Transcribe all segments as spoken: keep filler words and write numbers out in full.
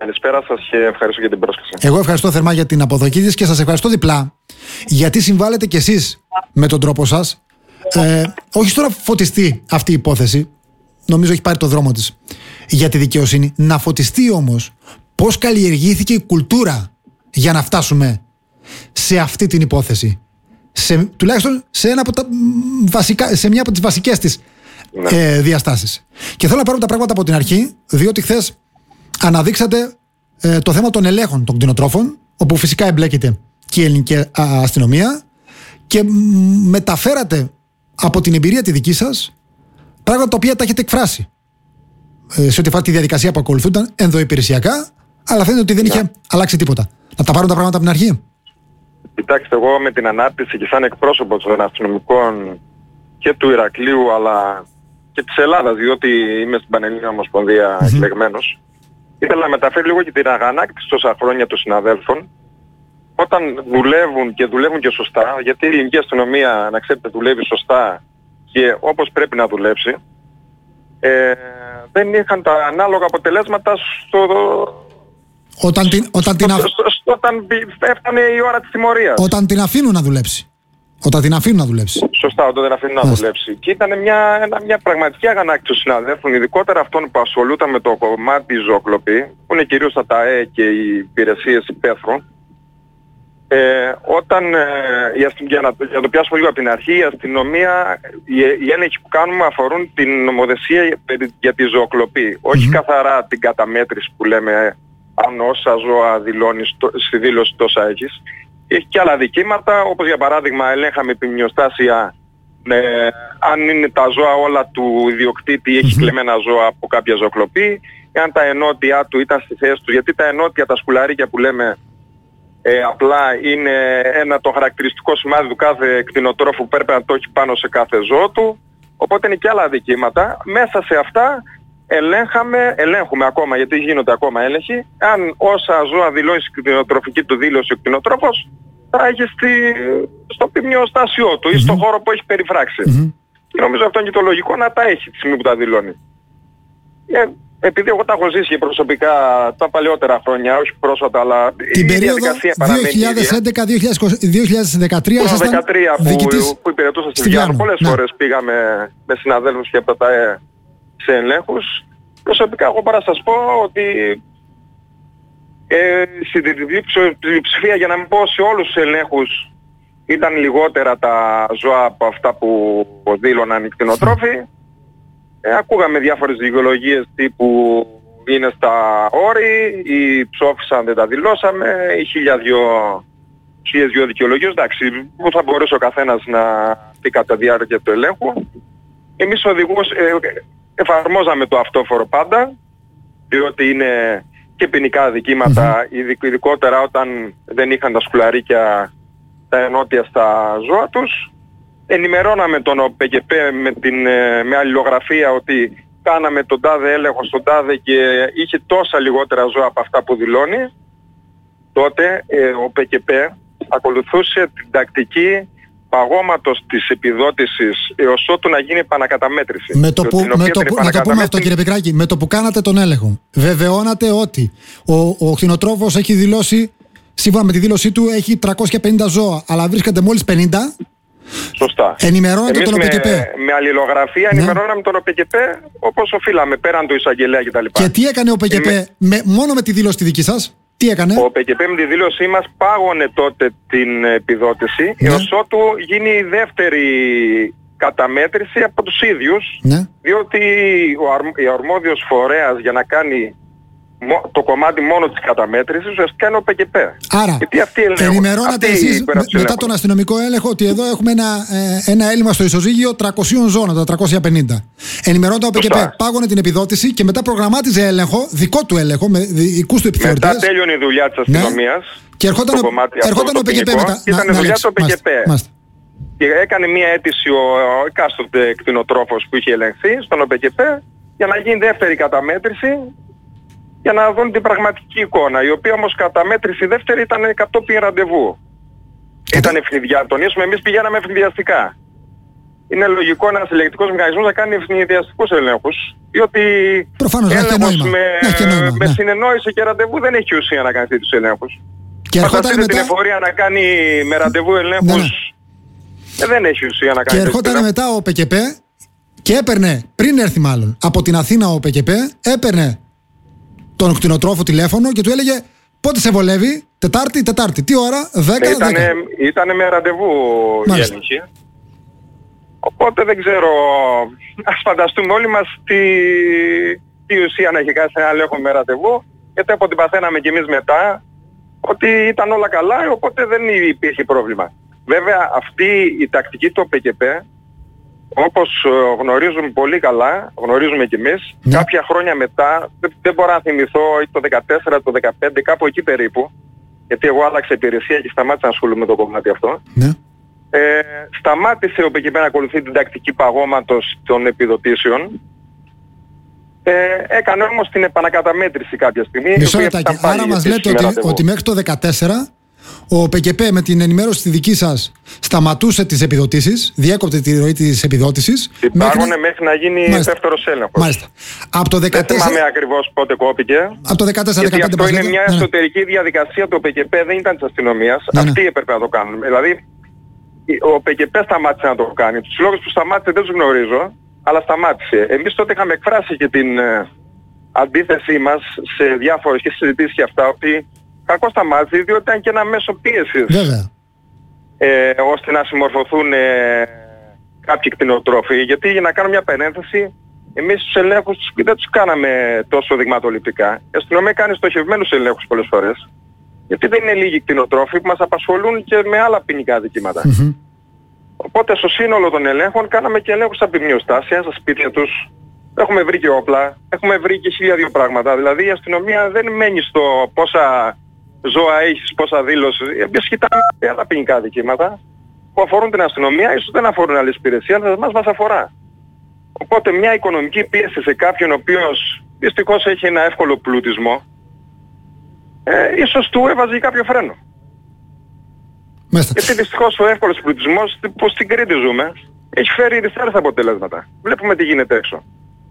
Καλησπέρα σας και ευχαριστώ για την πρόσκληση. Εγώ ευχαριστώ θερμά για την αποδοχή της και σας ευχαριστώ διπλά γιατί συμβάλλετε κι εσείς με τον τρόπο σας. Ε, όχι τώρα φωτιστεί αυτή η υπόθεση, νομίζω έχει πάρει το δρόμο της για τη δικαιοσύνη. Να φωτιστεί όμως πώς καλλιεργήθηκε η κουλτούρα για να φτάσουμε σε αυτή την υπόθεση. Σε, τουλάχιστον σε, ένα από τα βασικά, σε μια από τις βασικές της ναι. ε, διαστάσεις. Και θέλω να πάρουμε τα πράγματα από την αρχή, διότι χθες αναδείξατε ε, το θέμα των ελέγχων των κτηνοτρόφων, όπου φυσικά εμπλέκεται και η ελληνική α, αστυνομία, και μ, μεταφέρατε από την εμπειρία τη δική σας πράγματα τα οποία τα έχετε εκφράσει ε, σε ό,τι αφορά τη διαδικασία που ακολουθούνταν ενδοϊπηρεσιακά, αλλά φαίνεται ότι δεν είχε ναι. αλλάξει τίποτα. Να τα πάρουν τα πράγματα από την αρχή. Κοιτάξτε, εγώ με την ανάρτηση και σαν εκπρόσωπος των αστυνομικών και του Ηρακλείου αλλά και της Ελλάδας, διότι είμαι στην Πανελλήνια Ομοσπονδία mm-hmm. εκλεγμένος, ήθελα να μεταφέρει λίγο και την αγανάκτηση τόσα χρόνια των συναδέλφων όταν δουλεύουν και δουλεύουν και σωστά, γιατί η ελληνική αστυνομία, να ξέρετε, δουλεύει σωστά και όπως πρέπει να δουλέψει, ε, δεν είχαν τα ανάλογα αποτελέσματα στο... Όταν την, όταν, την αφ... όταν έφτανε η ώρα της τιμωρίας. Όταν την αφήνουν να δουλέψει. Όταν την αφήνουν να δουλέψει. Σωστά, όταν την αφήνουν να Άστε. δουλέψει. Και ήταν μια, μια πραγματική αγανάκτηση των συναδέλφων, ειδικότερα αυτών που ασχολούνταν με το κομμάτι ζωοκλοπή, που είναι κυρίως τα ΤΑΕ και οι υπηρεσίες υπαίθρου. Ε, όταν, ε, για, να, για να το πιάσουμε λίγο από την αρχή, η αστυνομία, οι, οι έλεγχοι που κάνουμε αφορούν την νομοθεσία για, για τη ζωοκλοπή. Όχι mm-hmm. καθαρά την καταμέτρηση που λέμε, αν όσα ζώα δηλώνεις στη δήλωση τόσα έχεις. Έχει και άλλα δικήματα, όπως για παράδειγμα ελέγχαμε επιμνιοστάσια ε, αν είναι τα ζώα όλα του ιδιοκτήτη, έχει κλεμμένα ζώα από κάποια ζωοκλοπή, αν τα ενότια του ήταν στη θέση του, γιατί τα ενότια, τα σκουλαρίκια που λέμε, ε, απλά είναι ένα το χαρακτηριστικό σημάδι του κάθε κτηνοτρόφου που πρέπει να το έχει πάνω σε κάθε ζώο του, οπότε είναι και άλλα δικήματα. Μέσα σε αυτά ελέγχαμε, ελέγχουμε ακόμα, γιατί γίνονται ακόμα έλεγχοι, αν όσα ζώα δηλώνει στην κτηνοτροφική του δήλωση ο κτηνοτρόφος, θα έχει στη, στο ποιμνιοστάσιό του ή στον χώρο που έχει περιφράξει. Mm-hmm. Και νομίζω αυτό είναι και το λογικό να τα έχει τη στιγμή που τα δηλώνει. Ε, επειδή εγώ τα έχω ζήσει προσωπικά τα παλαιότερα χρόνια, όχι πρόσφατα, αλλά την η διαδικασία δύο χιλιάδες έντεκα δύο χιλιάδες δεκατρία ήσασταν διοικητής που, που υπηρετούσα στη Βιάννου. Πολλές ναι. φορές πήγαμε με συναδέλφους και από τα ΤΑΕ σε ελέγχους. Προσωπικά εγώ μπορώ να σας πω ότι ε, στην πλειοψηφία, για να μην πω σε όλους τους ελέγχους, ήταν λιγότερα τα ζώα από αυτά που δήλωναν οι κτηνοτρόφοι. Ε, ακούγαμε διάφορες δικαιολογίες τύπου είναι στα όρη, ή ψόφισαν δεν τα δηλώσαμε, ή χίλια δυο, χίλιες δυο δικαιολογίες. Εντάξει, που θα μπορούσε ο καθένας να πει κατά τη διάρκεια του ελέγχου. Εμείς οδηγούς ε, εφαρμόζαμε το αυτόφορο πάντα, διότι είναι και ποινικά δικήματα, mm-hmm. ειδικότερα όταν δεν είχαν τα σκουλαρίκια τα ενότια στα ζώα τους. Ενημερώναμε τον ΟΠΚΠ με, την, με αλληλογραφία ότι κάναμε τον τάδε έλεγχο στον τάδε και είχε τόσα λιγότερα ζώα από αυτά που δηλώνει. Τότε ε, ο ΟΠΚΠ ακολουθούσε την τακτική παγώματος της επιδότησης έως ότου να γίνει επανακαταμέτρηση. Με το που, με το που, να το πούμε αυτό, κύριε Πικράκη, με το που κάνατε τον έλεγχο, βεβαιώνατε ότι ο, ο κτηνοτρόφος έχει δηλώσει, σύμφωνα με τη δήλωσή του, έχει τριακόσια πενήντα ζώα, αλλά βρίσκεται μόλις πενήντα. Σωστά. Ενημερώνατε τον ΟΠΚΠ. Με, με αλληλογραφία ναι. ενημερώναμε τον ΟΠΚΠ όπως οφείλαμε, πέραν του εισαγγελέα κτλ. Και τι έκανε ο ΟΠΚΠ με... Με, μόνο με τη δήλωση τη δική σας? Τι έκανε? Ο ΟΠΚΠ με τη δήλωσή μας πάγωνε τότε την επιδότηση ναι. έως ότου γίνει η δεύτερη καταμέτρηση από τους ίδιους, ναι. διότι ο, αρμ, ο αρμόδιος φορέας για να κάνει το κομμάτι μόνο της καταμέτρησης ουσιαστικά είναι ο ΟΠΚΠ. Άρα, ενημερώνατε εσείς με, μετά τον αστυνομικό έλεγχο ότι εδώ έχουμε ένα, ε, ένα έλλειμμα στο ισοζύγιο τριακοσίων ζώων, τα τριακόσια πενήντα. Ενημερώνατε ο ΟΠΚΠ, πάγωνε την επιδότηση και μετά προγραμμάτιζε έλεγχο, δικό του έλεγχο, με δικούς του επιθεωρητές. Μετά τέλειωνε η δουλειά της αστυνομίας. Ναι. Και ερχόταν ο ΟΠΚΠ μετά. Ήταν η δουλειά του ΟΠΚΠ. Μάστε. Και έκανε μία αίτηση ο εκάστοτε κτηνοτρόφος που είχε ελεγχθεί στον ΟΠΚΠ για να γίνει δεύτερη καταμέτρηση, για να δουν την πραγματική εικόνα, η οποία όμως καταμέτρηση δεύτερη ήταν κατόπιν ραντεβού. Ήταν ευνηδιά, τονίσουμε, εμείς πηγαίναμε ευνηδιαστικά. είναι λογικό ένας ελεγκτικός μηχανισμός να κάνει ευνηδιαστικούς ελέγχους, διότι προφανώς, έλεγχος με, με, με ναι. συνεννόηση και ραντεβού δεν έχει ουσία να κάνει τέτοιους ελέγχους. Και ερχόταν μετά... την εφορία να κάνει με ραντεβού ελέγχους, ναι, ναι. δεν έχει ουσία να κάνει. Και ερχόταν μετά ο ΠΚΠ και έπαιρνε, πριν έρθει μάλλον, από την Αθήνα ο ΠΚΠ, έπαιρνε τον κτηνοτρόφο τηλέφωνο και του έλεγε πότε σε βολεύει, Τετάρτη, Τετάρτη, τι ώρα, δέκα, ήτανε, δέκα. Ήτανε με ραντεβού η έλεγχη. Οπότε δεν ξέρω, ας φανταστούμε όλοι μας τι, τι ουσία να έχει κάνει ένα έλεγχο με ραντεβού, γιατί από την παθαίναμε κι εμείς μετά ότι ήταν όλα καλά, οπότε δεν υπήρχε πρόβλημα. Βέβαια αυτή η τακτική του ΠΚΠ, όπως γνωρίζουμε πολύ καλά, γνωρίζουμε κι εμείς, ναι. κάποια χρόνια μετά, δεν, δεν μπορώ να θυμηθώ, το δεκατέσσερα, το δεκαπέντε, κάπου εκεί περίπου, γιατί εγώ άλλαξα υπηρεσία και σταμάτησα να ασχολούμαι με το κομμάτι αυτό. Ναι. Ε, σταμάτησε ο ΠΚΠ να ακολουθεί την τακτική παγώματος των επιδοτήσεων. Ε, έκανε όμως την επανακαταμέτρηση κάποια στιγμή. Μισό λεπτάκι. Άρα μας λέτε ότι, ότι μέχρι το δεκατέσσερα ο ΠΚΠ με την ενημέρωση τη δική σας σταματούσε τις επιδοτήσεις, διέκοπτε τη ροή της επιδότησης. Υπάρχουν μέχρι, μέχρι να γίνει Μάλιστα. δεύτερος έλεγχος. Μάλιστα. Από το δεκατέσσερα... Δεν θυμάμαι ακριβώς πότε κόπηκε. Από το δεκατέσσερα δεκαπέντε. Γιατί αυτό είναι μια εσωτερική ναι. διαδικασία του ΠΚΠ, δεν ήταν της αστυνομίας. Ναι, ναι. Αυτοί έπρεπε να το κάνουν. Δηλαδή, ο ΠΚΠ σταμάτησε να το κάνει. Τους λόγους που σταμάτησε δεν τους γνωρίζω, αλλά σταμάτησε. Εμείς τότε είχαμε εκφράσει και την ε, αντίθεσή μας σε διάφορες και συζητήσεις και αυτά, ότι κακό σταμάτησε, διότι ήταν και ένα μέσο πίεσης. Βέβαια. Ε, ώστε να συμμορφωθούν ε, κάποιοι κτηνοτρόφοι. Γιατί για να κάνω μια παρένθεση, εμείς τους ελέγχους δεν τους κάναμε τόσο δειγματοληπτικά. Η αστυνομία κάνει στοχευμένους ελέγχους πολλές φορές. Γιατί δεν είναι λίγοι κτηνοτρόφοι που μας απασχολούν και με άλλα ποινικά δικήματα. Mm-hmm. Οπότε στο σύνολο των ελέγχων κάναμε και ελέγχους στα ποιμνιοστάσια, στα σπίτια τους. Έχουμε βρει και όπλα, έχουμε βρει και χίλια δύο πράγματα. Δηλαδή η αστυνομία δεν μένει στο πόσα ζώα έχεις, πόσα δήλωση. Επίσης κοιτάμε άλλα ποινικά δικήματα που αφορούν την αστυνομία, ίσως δεν αφορούν άλλες υπηρεσίες, αλλά μας μας αφορά. Οπότε μια οικονομική πίεση σε κάποιον ο οποίος δυστυχώς έχει ένα εύκολο πλουτισμό, ε, ίσως του έβαζε κάποιο φρένο. Μάλιστα. Γιατί δυστυχώς ο εύκολος πλουτισμός που στην Κρήτη ζούμε έχει φέρει δυσάρεστα αποτελέσματα. Βλέπουμε τι γίνεται έξω.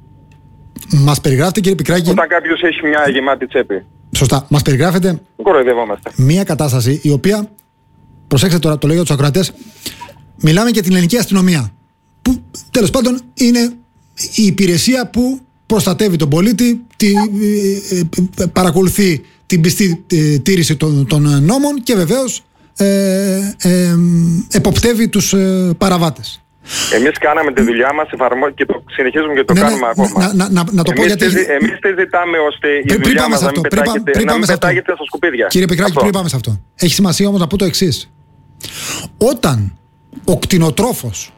Μας περιγράφετε, κύριε Πικράκη, όταν κάποιος έχει μια γεμάτη τσέπη. Σωστά. Μας περιγράφετε μια κατάσταση η οποία, προσέξτε τώρα, το λέω για τους ακροατές, μιλάμε για την ελληνική αστυνομία, που τέλος πάντων είναι η υπηρεσία που προστατεύει τον πολίτη, τη, ε, ε, παρακολουθεί την πιστή ε, τήρηση των, των νόμων και βεβαίως ε, ε, εποπτεύει τους ε, παραβάτες. Εμείς κάναμε τη δουλειά μας και το συνεχίζουμε και το ναι, κάνουμε ναι, ακόμα. Να, να, να το εμείς, πω γιατί... τι, εμείς τι ζητάμε ώστε η πριν, δουλειά μας αυτό, να μην πετάγεται, πριν, να μην πετάγεται στα σκουπίδια. Κύριε Πικράκη, πριν πάμε σε αυτό. Έχει σημασία όμως να πω το εξής. Όταν ο κτηνοτρόφος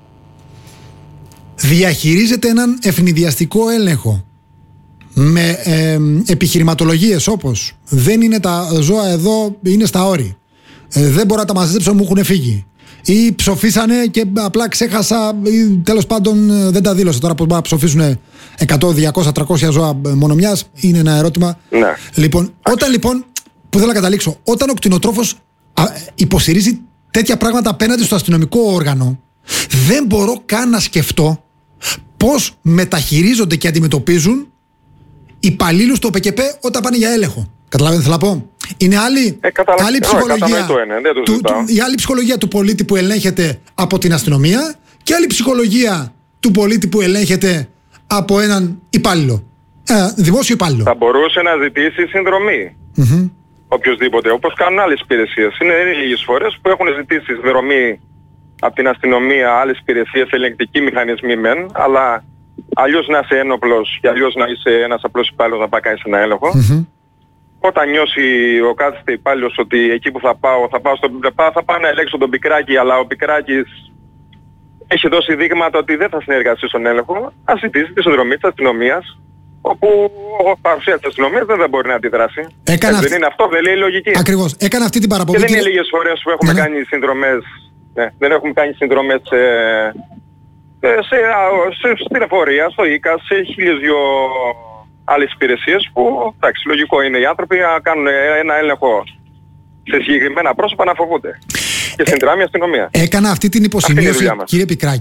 διαχειρίζεται έναν ευνηδιαστικό έλεγχο με ε, επιχειρηματολογίες όπως δεν είναι τα ζώα εδώ, είναι στα όρη, ε, δεν μπορώ να τα μαζέψω, μου έχουν φύγει, ή ψοφήσανε και απλά ξέχασα, ή τέλος πάντων δεν τα δήλωσα. Τώρα πώς μπορούν να ψοφήσουν εκατό, διακόσια, τριακόσια ζώα μονομιάς, είναι ένα ερώτημα. Ναι. Λοιπόν, όταν λοιπόν, που θέλω να καταλήξω, όταν ο κτηνοτρόφος α, υποστηρίζει τέτοια πράγματα απέναντι στο αστυνομικό όργανο, δεν μπορώ καν να σκεφτώ πώς μεταχειρίζονται και αντιμετωπίζουν υπαλλήλους του ΟΠΚΠ όταν πάνε για έλεγχο. Καταλαβαίνετε τι θέλω να πω. Είναι άλλη, ε, καταλα... άλλη ψυχολογία. Ε, είναι, δεν το του, του, η άλλη ψυχολογία του πολίτη που ελέγχεται από την αστυνομία και άλλη ψυχολογία του πολίτη που ελέγχεται από έναν υπάλληλο. Ε, δημόσιο υπάλληλο. Θα μπορούσε να ζητήσει συνδρομή. Mm-hmm. Οποιοςδήποτε, όπως κάνουν άλλες υπηρεσίες. Είναι λίγες φορές που έχουν ζητήσει συνδρομή από την αστυνομία, άλλες υπηρεσίες, ελεγκτικοί μηχανισμοί μεν, αλλά αλλιώς να είσαι ένοπλος και αλλιώς να είσαι ένας απλός υπάλληλος να πάει κάνεις ένα έλεγχο. Mm-hmm. Όταν νιώσει ο κάθεστε υπάλληλος ότι εκεί που θα πάω, θα πάω στον θα, θα πάω να ελέγξω τον Πικράκη, αλλά ο Πικράκης έχει δώσει δείγματα ότι δεν θα συνεργαστεί στον έλεγχο, ας ζητήσει τη συνδρομή της αστυνομίας, όπου ο παρουσία της αστυνομίας δεν, δεν μπορεί να αντιδράσει. Έκανε δεν είναι αυτό, δεν λέει λογική. Ακριβώς. Έκανε αυτή την παραπομπή. Και δεν είναι λίγες φορές που έχουμε ναι, κάνει συνδρομές, ναι, δεν έχουμε κάνει συνδρομές σε, σε, σε, στην εφορία, στο ΙΚΑ, σε χίλιες δυο άλλες υπηρεσίες που, εντάξει, λογικό είναι οι άνθρωποι να κάνουν ένα έλεγχο σε συγκεκριμένα πρόσωπα να φοβούνται. Και συνδράμει η αστυνομία. Έκανα αυτή την υποσημείωση, αυτή κύριε Πικράκη,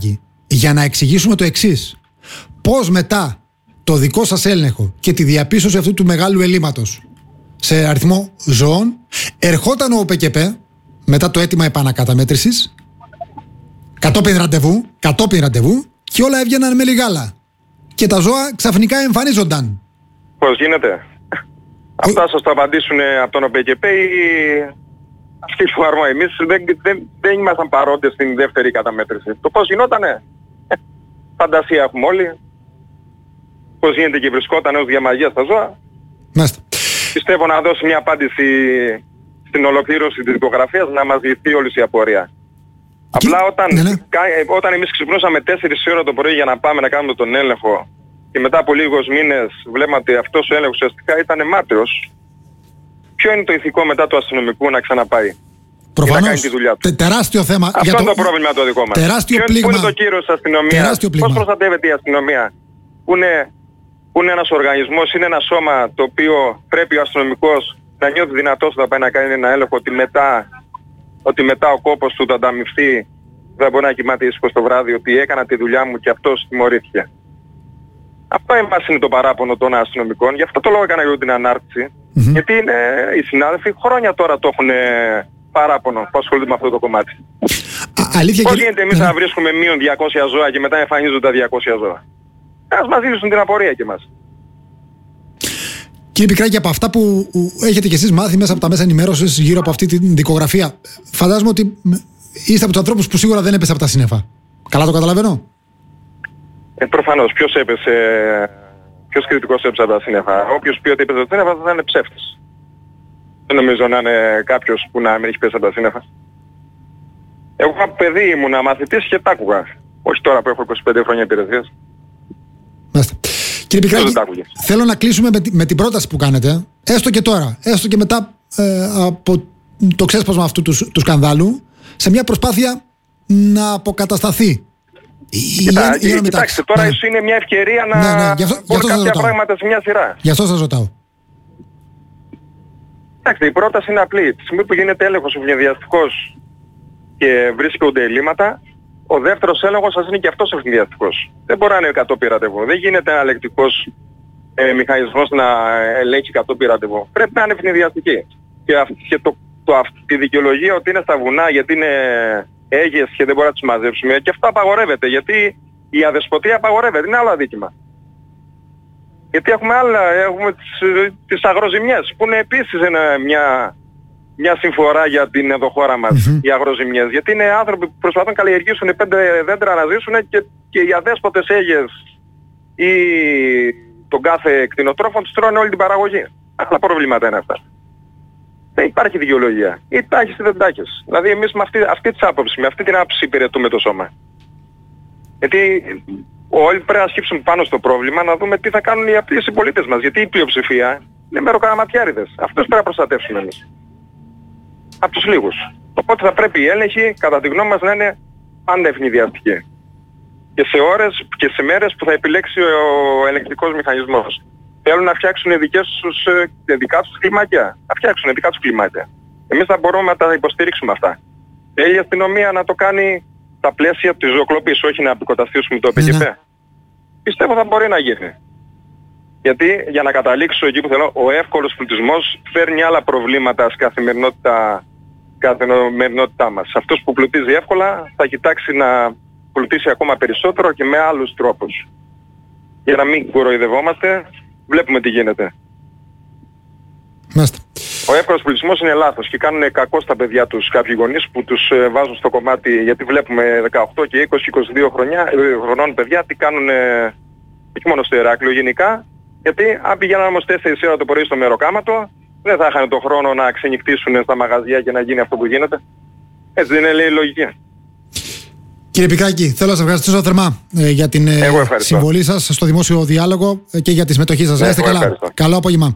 για να εξηγήσουμε το εξής. Πώς μετά το δικό σας έλεγχο και τη διαπίστωση αυτού του μεγάλου ελλείμματος σε αριθμό ζώων ερχόταν ο ΟΠΕΚΕΠ μετά το αίτημα επανακαταμέτρησης κατόπιν ραντεβού, κατόπιν ραντεβού και όλα έβγαιναν με λιγάλα και τα ζώα ξαφνικά εμφανίζονταν. Πώς γίνεται? Αυτά σας το απαντήσουν από τον ΟΠΕΚΕΠ ή αυτοί που αρμόδιοι. Εμείς δεν, δεν, δεν ήμασταν παρόντες στην δεύτερη καταμέτρηση. Το πώς γινότανε, φαντασία έχουμε όλοι. Πώς γίνεται και βρισκόταν ως διαμαγεία στα ζώα. Μάλιστα. Πιστεύω να δώσει μια απάντηση στην ολοκλήρωση της δικογραφίας να μας λυθεί όλη η απορία. Και... Απλά όταν, ναι, ναι. όταν εμείς ξυπνούσαμε τέσσερις ώρα το πρωί για να πάμε να κάνουμε τον έλεγχο και μετά από λίγους μήνες βλέπαμε ότι αυτός ο έλεγχος ουσιαστικά ήταν μάταιος, ποιο είναι το ηθικό μετά του αστυνομικού να ξαναπάει? Προφανώς, να κάνει τη δουλειά του. Τε, τεράστιο θέμα. Αυτό για είναι το... το πρόβλημα το δικό μας. Τεράστιο ποιο, πλήγμα. Πού είναι το κύρος της αστυνομίας? Πώς προστατεύεται η αστυνομία? Που είναι, που είναι ένας οργανισμός, είναι ένα σώμα το οποίο πρέπει ο αστυνομικός να νιώθει δυνατός να πάει να κάνει ένα έλεγχο ότι μετά, ότι μετά ο κόπος του θα ανταμυφθεί, δεν μπορεί να κοιμάται ήσυχος το βράδυ, ότι έκανα τη δουλειά μου και αυτός τιμωρήθηκε. Αυτό εμάς είναι το παράπονο των αστυνομικών. Γι' αυτό το λόγο έκανα εγώ την ανάρτηση. Mm-hmm. Γιατί είναι, οι συνάδελφοι χρόνια τώρα το έχουν παράπονο που ασχολούνται με αυτό το κομμάτι. Α, αλήθεια, πώς και... γίνεται εμείς να βρίσκουμε μείον διακόσια ζώα και μετά εμφανίζονται τα διακόσια ζώα? Ας μας λύσουν την απορία και εμάς. Κύριε Πικράκη, από αυτά που έχετε κι εσείς μάθει μέσα από τα μέσα ενημέρωσης γύρω από αυτή την δικογραφία, φαντάζομαι ότι είστε από τους ανθρώπους που σίγουρα δεν έπεσε από τα σύννεφα. Καλά το καταλαβαίνω? Ε, προφανώς. Ποιος έπεσε, ποιος κριτικός έπεσε από τα σύννεφα? Όποιος πει ότι έπεσε από τα σύννεφα θα είναι ψεύτης. Δεν νομίζω να είναι κάποιος που να μην έχει πέσει από τα σύννεφα. Εγώ από παιδί ήμουνα μαθητής και τ' άκουγα. Όχι τώρα που έχω είκοσι πέντε χρόνια υπηρεσίας. Μάλιστα. Κύριε Πικράκη, θέλω να κλείσουμε με, με την πρόταση που κάνετε, έστω και τώρα, έστω και μετά ε, από το ξέσπασμα αυτού του, του σκανδάλου, σε μια προσπάθεια να αποκατασταθεί. Κοιτά, η, η, κοιτάξτε, τώρα ναι. ίσως είναι μια ευκαιρία να ναι, ναι. Γι' αυτό, πω κάποια πράγματα σε μια σειρά. Γι' αυτό σας ρωτάω. Κοιτάξτε, η πρόταση είναι απλή. Τη στιγμή που γίνεται έλεγχος ευνηδιαστικός και βρίσκονται ελλείμματα, ο δεύτερος έλεγχος σας είναι και αυτός ευνηδιαστικός. Δεν μπορεί να είναι κατόπιν ραντεβού. Δεν γίνεται ένα ελεκτικός ε, μηχανισμός να ελέγχει κατόπιν ραντεβού. Πρέπει να είναι ευνηδιαστική. Και, και το, το, τη δικαιολογία ότι είναι στα βουνά γιατί είναι έγιες και δεν μπορεί να τους μαζέψουμε, και αυτό απαγορεύεται. Γιατί η αδεσποτεία απαγορεύεται. Είναι άλλο αδίκημα. Γιατί έχουμε άλλα, έχουμε τις, τις αγροζημιές που είναι επίσης ένα, μια, μια συμφορά για την ενδοχώρα μας, mm-hmm. οι αγροζημιές. Γιατί είναι άνθρωποι που προσπαθούν να καλλιεργήσουν πέντε δέντρα να ζήσουν και, και οι αδέσποτες έγιες ή τον κάθε κτηνοτρόφο τους τρώνε όλη την παραγωγή. Άλλα προβλήματα είναι αυτά. Δεν υπάρχει δικαιολογία. Ή τάχεις ή δεν τάχεις. Δηλαδή εμείς με αυτή, αυτή της άποψη, με αυτή την άποψη υπηρετούμε το σώμα. Γιατί όλοι πρέπει να σκύψουν πάνω στο πρόβλημα να δούμε τι θα κάνουν οι απλοί συμπολίτες μας. Γιατί η πλειοψηφία είναι μεροκαραματιάριδες. Αυτούς πρέπει να προστατεύσουμε εμείς. Από τους λίγους. Οπότε θα πρέπει η έλεγχη, κατά τη γνώμη μας, να είναι πάντα ευνηδιαστική. Και σε ώρες και σε μέρες που θα επιλέξει ο ελεγκτικός μηχανισμός. Θέλουν να φτιάξουν δικές τους, δικά τους κλιμάκια. Να φτιάξουν δικά τους κλιμάκια. Εμείς θα μπορούμε να τα υποστηρίξουμε αυτά. Θέλει η αστυνομία να το κάνει στα πλαίσια της ζωοκλοπής, όχι να αποκαταστήσουμε το ΟΠΕΚΕΠ. Mm-hmm. Πιστεύω θα μπορεί να γίνει. Γιατί, για να καταλήξω εκεί που θέλω, ο εύκολος πλουτισμός φέρνει άλλα προβλήματα στην καθημερινότητα, καθημερινότητά μας. Αυτός που πλουτίζει εύκολα θα κοιτάξει να πλουτίσει ακόμα περισσότερο και με άλλους τρόπους. Για να μην κοροϊδευόμαστε, βλέπουμε τι γίνεται. Μάστε. Ο εύκολος πλουτισμός είναι λάθος και κάνουν κακό στα παιδιά τους κάποιοι γονείς που τους βάζουν στο κομμάτι, γιατί βλέπουμε δεκαοκτώ και είκοσι είκοσι δύο χρονών παιδιά τι κάνουν, όχι μόνο στο Ηράκλειο γενικά, γιατί αν πηγαίναν όμως τέσσερις ώρα το πρωί στο μεροκάματο, δεν θα είχαν τον χρόνο να ξενυχτήσουν στα μαγαζιά και να γίνει αυτό που γίνεται. Έτσι δεν είναι, λέει, η λογική. Κύριε Πικράκη, θέλω να σας ευχαριστήσω θερμά ε, για την ε, συμβολή σας στο δημόσιο διάλογο και για τη συμμετοχή σας. Ναι, είστε καλά. Καλό απόγευμα.